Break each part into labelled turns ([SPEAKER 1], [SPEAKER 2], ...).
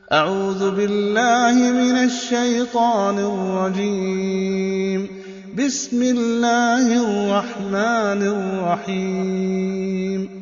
[SPEAKER 1] أعوذ بالله من الشيطان الرجيم. بسم الله الرحمن الرحيم.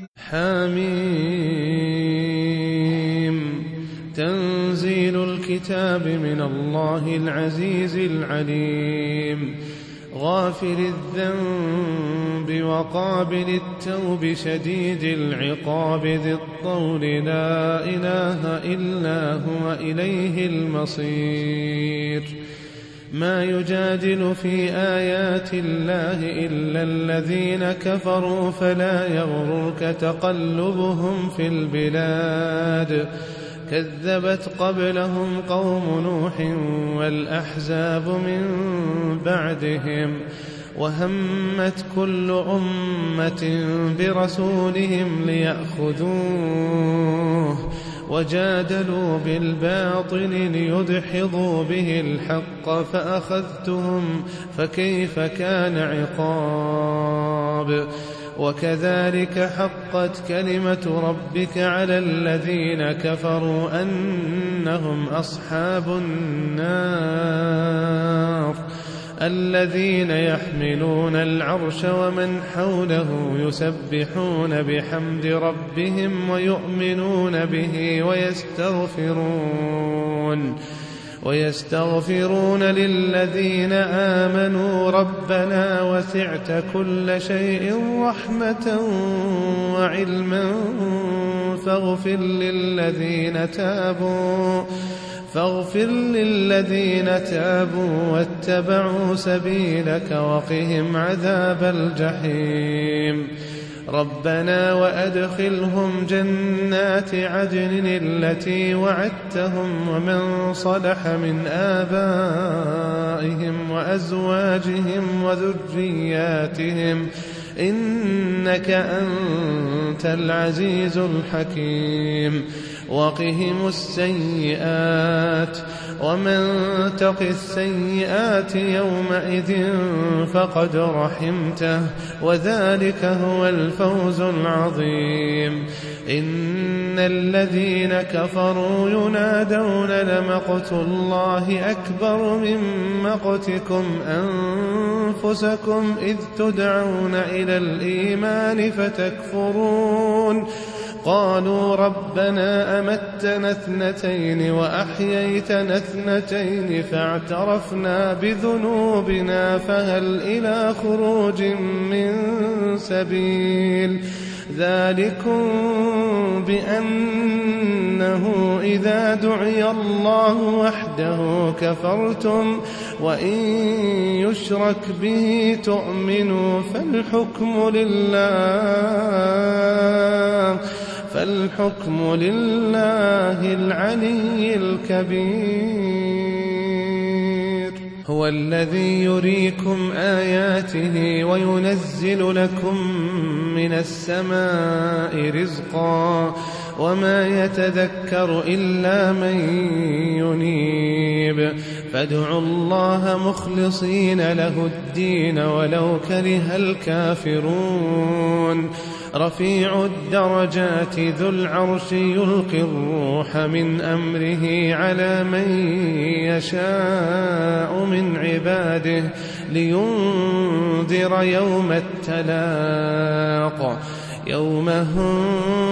[SPEAKER 2] حميم. تنزيل الكتاب من الله العزيز العليم، غافر الذنب وقابل التوب شديد العقاب ذي الطول، لا إله إلا هو إليه المصير. ما يجادل في آيات الله إلا الذين كفروا، فلا يغررك تقلبهم في البلاد. كذبت قبلهم قوم نوح والأحزاب من بعدهم، وهمت كل أمة برسولهم ليأخذوه، وجادلوا بالباطل ليدحضوا به الحق، فأخذتهم فكيف كان عقاب. وكذلك حقت كلمة ربك على الذين كفروا أنهم أصحاب النار، الذين يحملون العرش ومن حوله يسبحون بحمد ربهم ويؤمنون به ويستغفرون للذين آمنوا ربنا وسعت كل شيء رحمة وعلما فاغفر للذين تابوا واتبعوا سبيلك وقهم عذاب الجحيم. ربنا وأدخلهم جنات عدن التي وعدتهم ومن صلح من آبائهم وأزواجهم وذرياتهم إنك أنت العزيز الحكيم. وقهم السيئات، ومن تق السيئات يومئذ فقد رحمته، وذلك هو الفوز العظيم. إن الذين كفروا ينادون لمقت الله أكبر من مقتكم أنفسكم إذ تدعون إلى الإيمان فتكفرون. قالوا ربنا أمتنا اثنتين وأحييتنا اثنتين فاعترفنا بذنوبنا فهل إلى خروج من سبيل. ذلكم بأنه إذا دعي الله وحده كفرتم وإن يشرك به تؤمنوا فالحكم لله العلي الكبير. هو الذي يريكم آياته وينزل لكم من السماء رزقا، وما يتذكر إلا من ينيب. فادعوا الله مخلصين له الدين ولو كره الكافرون. رفيع الدرجات ذو العرش يلقي الروح من أمره على من يشاء من عباده لينذر يوم التلاق، يوم هم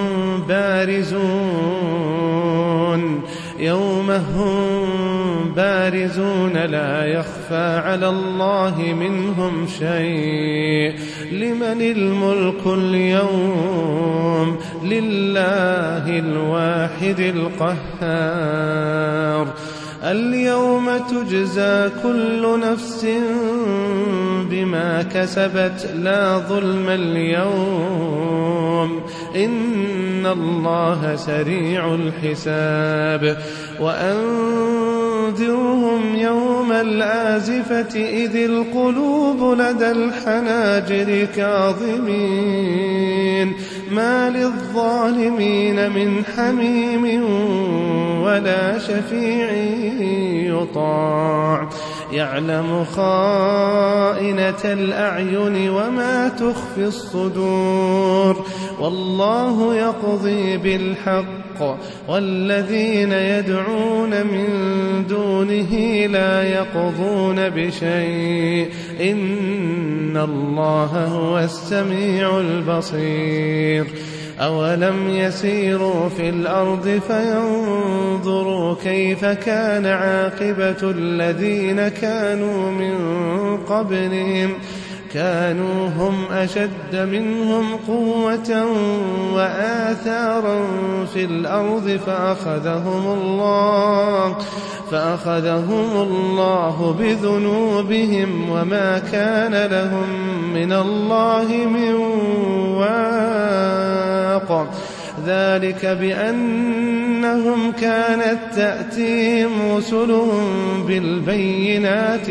[SPEAKER 2] بارزون لا يخفى على الله منهم شيء. لمن الملك اليوم؟ لله الواحد القهار. اليوم تجزى كل نفس بما كسبت لا ظلم اليوم، إن الله سريع الحساب. وأنذرهم يوم الآزفة إذ القلوب لدى الحناجر كاظمين، ما للظالمين من حميم ولا شفيع يطاع، يعلم خائنة الأعين وما تخفي الصدور والله يقضي بالحق والذين يدعون من دونه لا يقضون بشيء إن الله هو السميع البصير أولم يسيروا في الأرض فينظروا كيف كان عاقبة الذين كانوا من قبلهم كانوا هم أشد منهم قوة وآثارا في الأرض فأخذهم الله بذنوبهم وما كان لهم من الله من واق ذلك بأنهم كانت تأتيهم رسلهم بالبينات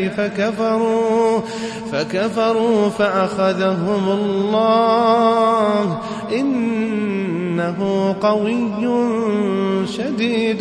[SPEAKER 2] فكفروا فأخذهم الله إنه قوي شديد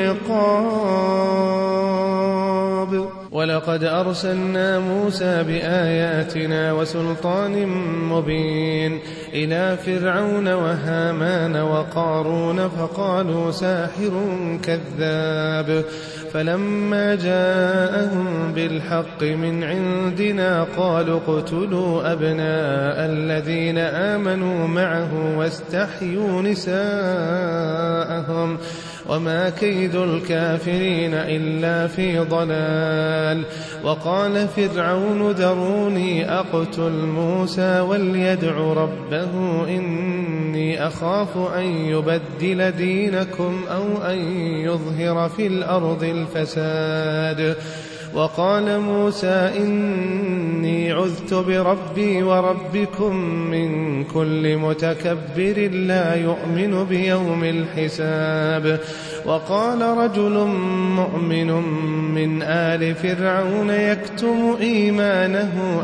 [SPEAKER 2] العقاب ولقد أرسلنا موسى بآياتنا وسلطان مبين إلى فرعون وهامان وقارون فقالوا ساحر كذاب فلما جاءهم بالحق من عندنا قالوا اقتلوا أبناء الذين آمنوا معه واستحيوا نساءهم وما كيد الكافرين إلا في ضلال وقال فرعون ذروني أقتل موسى وليدع ربه إني أخاف أن يبدل دينكم أو أن يظهر في الأرض الفساد وقال موسى إني عذت بربي وربكم من كل متكبر لا يؤمن بيوم الحساب وقال رجل مؤمن من آل فرعون يكتم إيمانه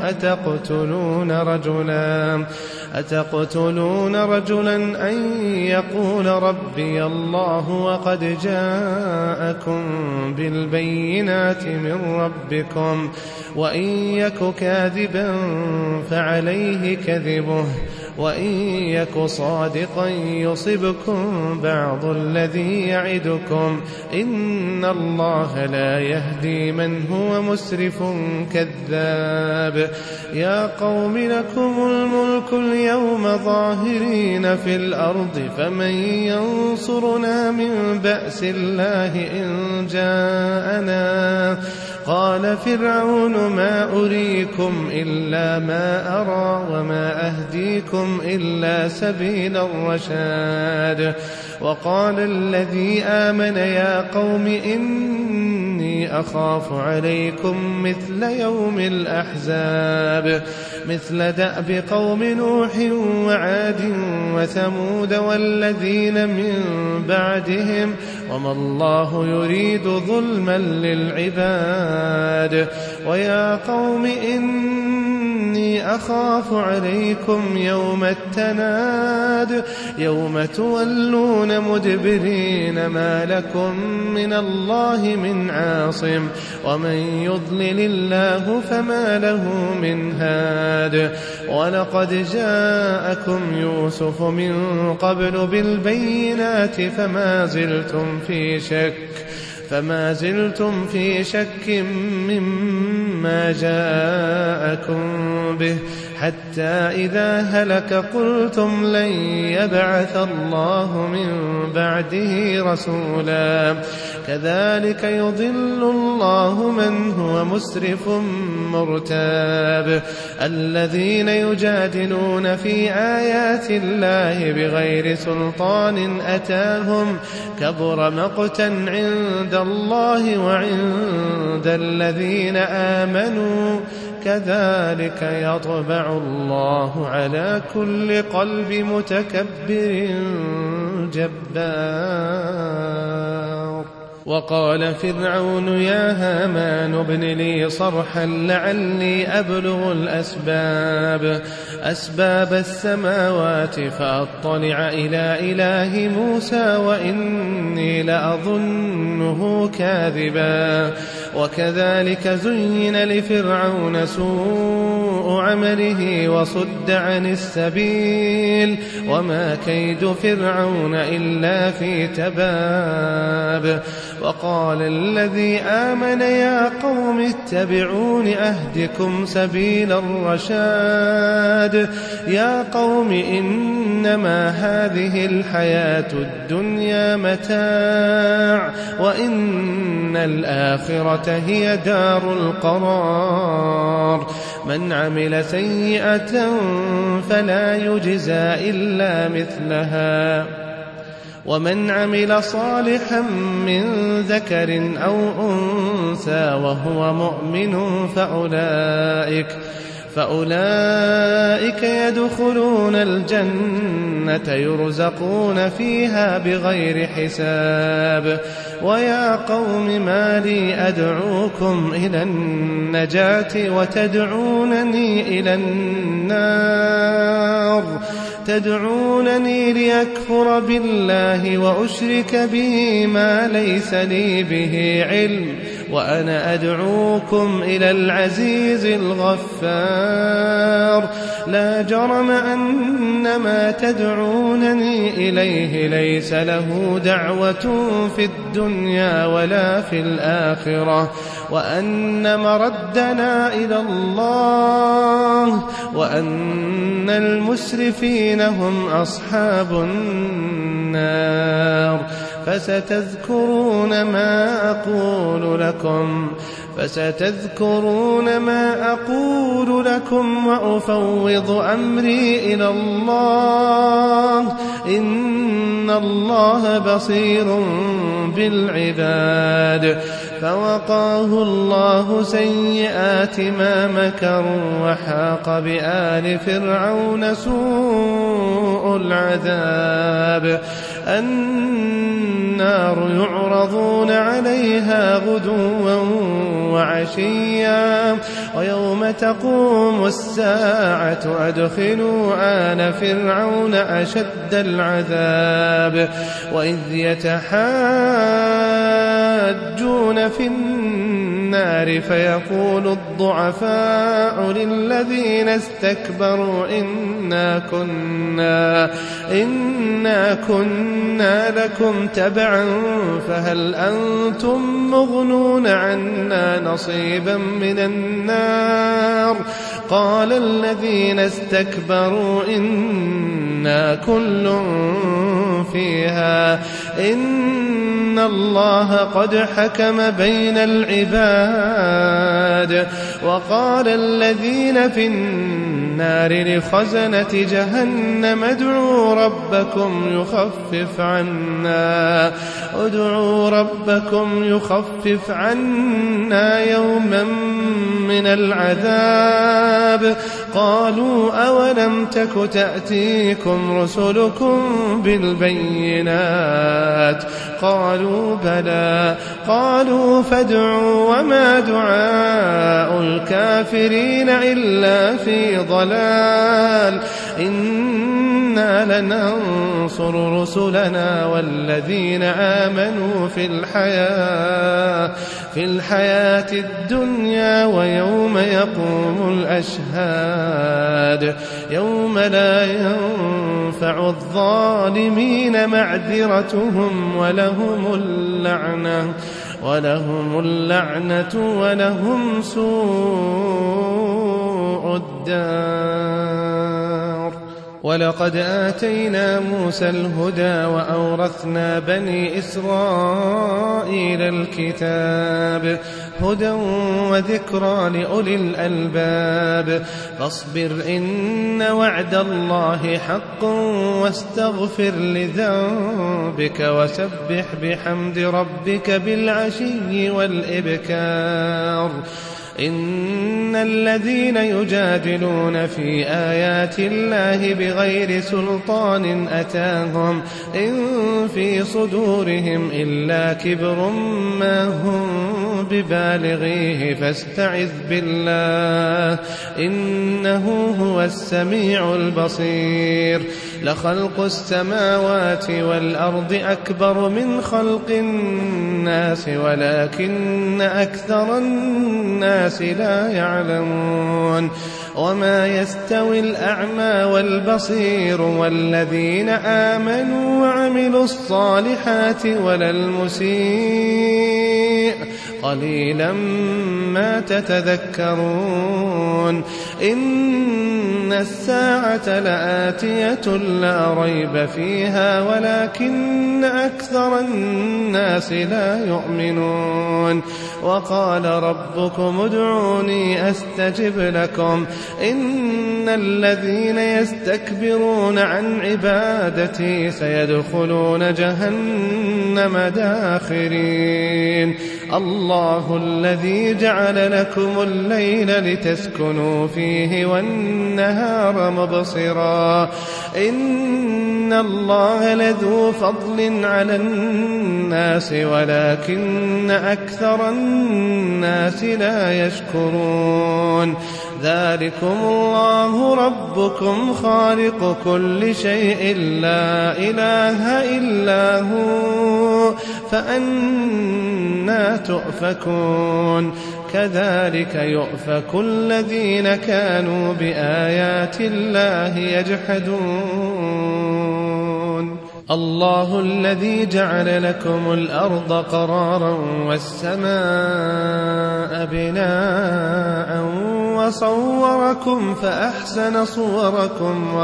[SPEAKER 2] أتقتلون رجلا أن يقول ربي الله وقد جاءكم بالبينات من ربكم وإن يك كاذبا فعليه كذبه وإن يك صادقا يصبكم بعض الذي يعدكم إن الله لا يهدي من هو مسرف كذاب يا قوم لكم الملك اليوم ظاهرين في الأرض فمن ينصرنا من بأس الله إن جاءنا قال فرعون ما أريكم إلا ما أرى وما أهديكم إلا سبيل الرشاد وقال الذي آمن يا قوم إني أخاف عليكم مثل يوم الأحزاب مثل دأب قوم نوح وعاد وثمود والذين من بعدهم وما الله يريد ظلما للعباد ويا قوم إني أخاف عليكم يوم التناد يوم تولون مدبرين ما لكم من الله من عاصم ومن يضلل الله فما له من هاد ولقد جاءكم يوسف من قبل بالبينات فما زلتم في شك مما جاءكم به حتى إذا هلك قلتم لن يبعث الله من بعده رسولا كذلك يضل الله من هو مسرف مرتاب الذين يجادلون في آيات الله بغير سلطان أتاهم كبر مقتا عند الله وعند الذين آمنوا كذلك يطبع الله على كل قلب متكبر جبار وقال فرعون يا هامان ابن لي صرحا لعلي أبلغ أسباب السماوات فأطلع إلى إله موسى وإني لأظنه كاذبا وكذلك زين لفرعون سوء عمله وصد عن السبيل وما كيد فرعون إلا في تباب. وقال الذي آمن يا قوم اتبعون أهدكم سبيل الرشاد يا قوم إنما هذه الحياة الدنيا متاع وإن الآخرة هي دار القرار من عمل سيئة فلا يجزى إلا مثلها ومن عمل صالحا من ذكر أو أنثى وهو مؤمن فأولئك يدخلون الجنة يرزقون فيها بغير حساب. ويا قوم ما لي أدعوكم إلى النجاة وتدعونني إلى النار تدعونني ليكفر بالله وأشرك به ما ليس لي به علم وأنا أدعوكم إلى العزيز الغفار لا جرم أن ما تدعونني إليه ليس له دعوة في الدنيا ولا في الآخرة وأن مردنا إلى الله وأن المسرفين هم أصحاب النار. فستذكرون ما أقول لكم وأفوض أمري إلى الله إن الله بصير بالعباد. فوقاه الله سيئات ما مكروا وحاق بآل فرعون سوء العذاب. النار يعرضون عليها غدوا وعشيا ويوم تقوم الساعة أدخلوا آل فرعون أشد العذاب وإذ يتحاجون في النار فيقول الضعفاء للذين استكبروا إنا كنا لكم تبعا فهل أنتم مغنون عنا نصيبا من النار قال الذين استكبروا إنا كل فيها إن الله قد حكم بين العباد. وقال الذين في النار لخزنة جهنم ادعوا ربكم يخفف عنا يوما من العذاب. قالوا أولم تك تأتيكم رسلكم بالبينات قالوا بلى قالوا فادعوا وما دعاء الكافرين إلا في ضلال. إنا لننصر رسلنا والذين آمنوا في الحياة الدنيا ويوم يقوم الأشهاد يوم لا ينفع الظالمين معذرتهم ولهم اللعنة ولهم سوء الدار. ولقد آتينا موسى الهدى وأورثنا بني إسرائيل الكتاب هدى وذكرى لأولي الألباب. فاصبر إن وعد الله حق واستغفر لذنبك وسبح بحمد ربك بالعشي والإبكار. إن الذين يجادلون في آيات الله بغير سلطان أتاهم إن في صدورهم إلا كبر ما هم ببالغيه فاستعذ بالله إنه هو السميع البصير لخلق السماوات والأرض أكبر من خلق الناس ولكن أكثر الناس لا يعلمون وما يستوي الأعمى والبصير والذين آمنوا وعملوا الصالحات ولا المسيء قليلا ما تتذكرون إن الساعة لآتية لا ريب فيها ولكن أكثر الناس لا يؤمنون وقال ربكم ادعوني أستجب لكم إن الذين يستكبرون عن عبادتي سيدخلون جهنم داخرين الله الذي جعل لكم الليل لتسكنوا فيه والنهار مبصرا إن الله لذو فضل على الناس ولكن أكثر الناس لا يشكرون ذلكم الله ربكم خالق كل شيء لا إله إلا هو فأنى تؤفكون كذلك يؤفك الذين كانوا بآيات الله يجحدون الله الذي جعل لكم الأرض قرارا والسماء بناء وصوركم فأحسن صوركم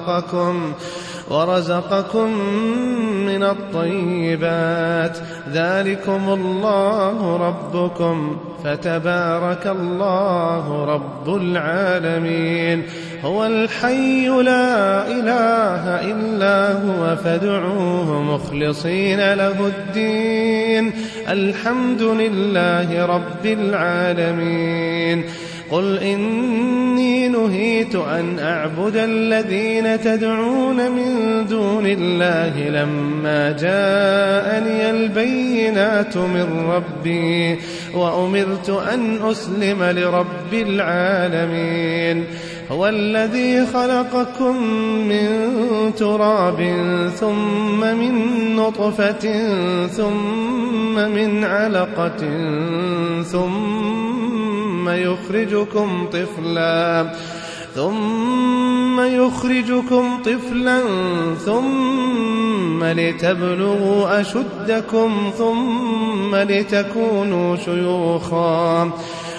[SPEAKER 2] ورزقكم من الطيبات ذلكم الله ربكم فتبارك الله رب العالمين هو الحي لا إله إلا هو فادعوه مخلصين له الدين الحمد لله رب العالمين قل إني نهيت أن أعبد الذين تدعون من دون الله لما جاءني البينات من ربي وأمرت أن أسلم لرب العالمين هو الذي خلقكم من تراب ثم من نطفة طفلًا من علقة ثم يخرجكم طفلا ثم لتبلغوا أشدكم ثم لتكونوا شيوخا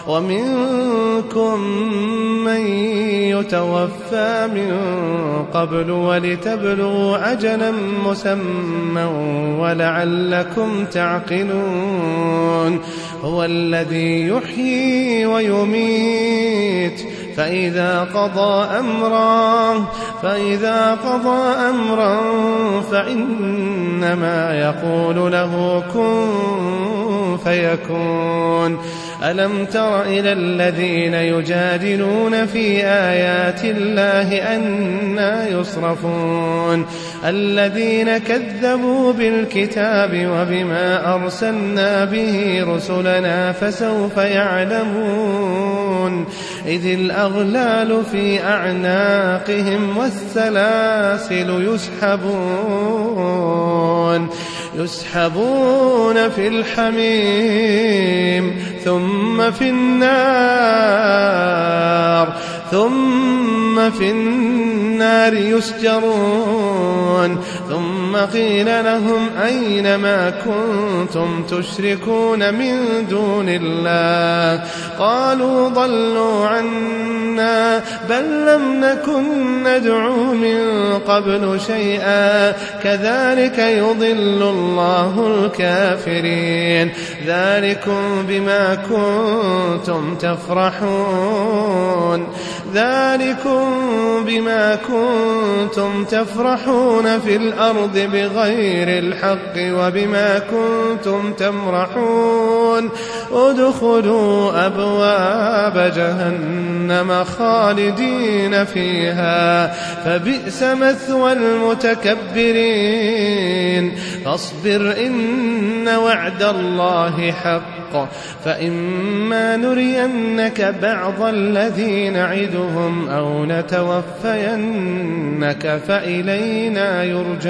[SPEAKER 2] ومنكم من يتوفى من قبل ولتبلغوا أجلا مسمى ولعلكم تعقلون هو الذي يحيي ويميت فإذا قضى أمرا فإنما يقول له كن فيكون ألم تر إلى الذين يجادلون في آيات الله أنى يصرفون الذين كذبوا بالكتاب وبما أرسلنا به رسلنا فسوف يعلمون إذ الأغلال في أعناقهم والسلاسل يسحبون في الحميم ثم في النار يسجرون ثم قيل لهم أين ما كنتم تشركون من دون الله قالوا ضلوا عنا بل لم نكن ندعو من قبل شيئا كذلك يضل الله الكافرين ذلكم بما كنتم تفرحون ذلكم بما كنتم تفرحون في الأرض بغير الحق وبما كنتم تمرحون ادخلوا أبواب جهنم خالدين فيها فبئس مثوى المتكبرين فاصبر إن وعد الله حق فإما نرينك بعض الذي نعدهم أو نتوفينك فإلينا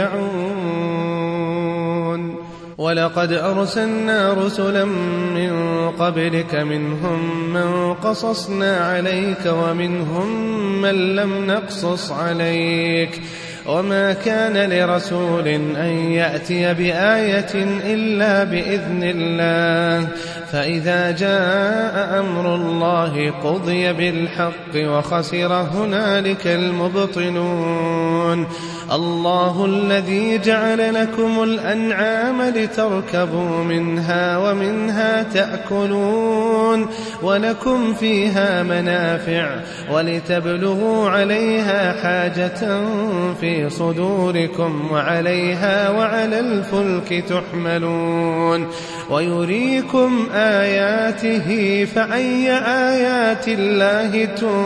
[SPEAKER 2] يرجعون ولقد أرسلنا رسلا من قبلك منهم من قصصنا عليك ومنهم من لم نقصص عليك وما كان لرسول أن يأتي بآية إلا بإذن الله فإذا جاء أمر الله قضي بالحق وخسر هنالك المبطلون الله الذي جعل لكم الأنعام لتركبوا منها ومنها تأكلون ولكم فيها منافع ولتبلغوا عليها حاجة في صدوركم وعليها وعلى الفلك تحملون ويريكم آياته فأي آيات الله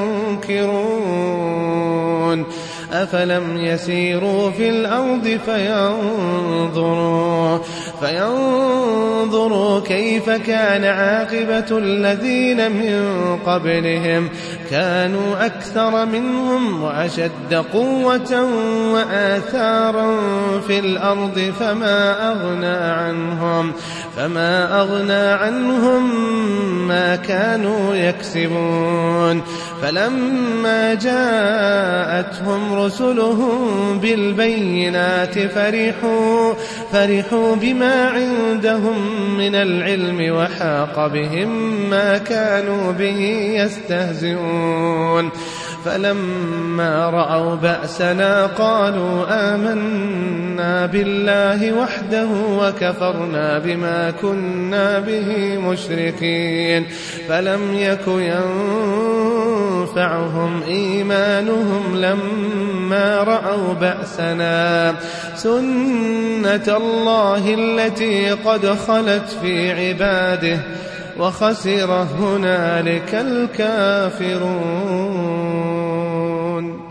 [SPEAKER 2] تنكرون أفلم يسيروا في الأرض فينظروا كيف كان عاقبة الذين من قبلهم كانوا أكثر منهم وأشد قوة وآثارا في الأرض فما أغنى عنهم ما كانوا يكسبون فلما جاءتهم رسلهم بالبينات فرحوا بما عندهم من العلم وحاق بهم ما كانوا به يستهزئون فلما رأوا بأسنا قالوا آمنا بالله وحده وكفرنا بما كنا به مشركين فلم يك ينفعهم إيمانهم لما رأوا بأسنا سنة الله التي قد خلت في عباده وخسر هنالك الكافرون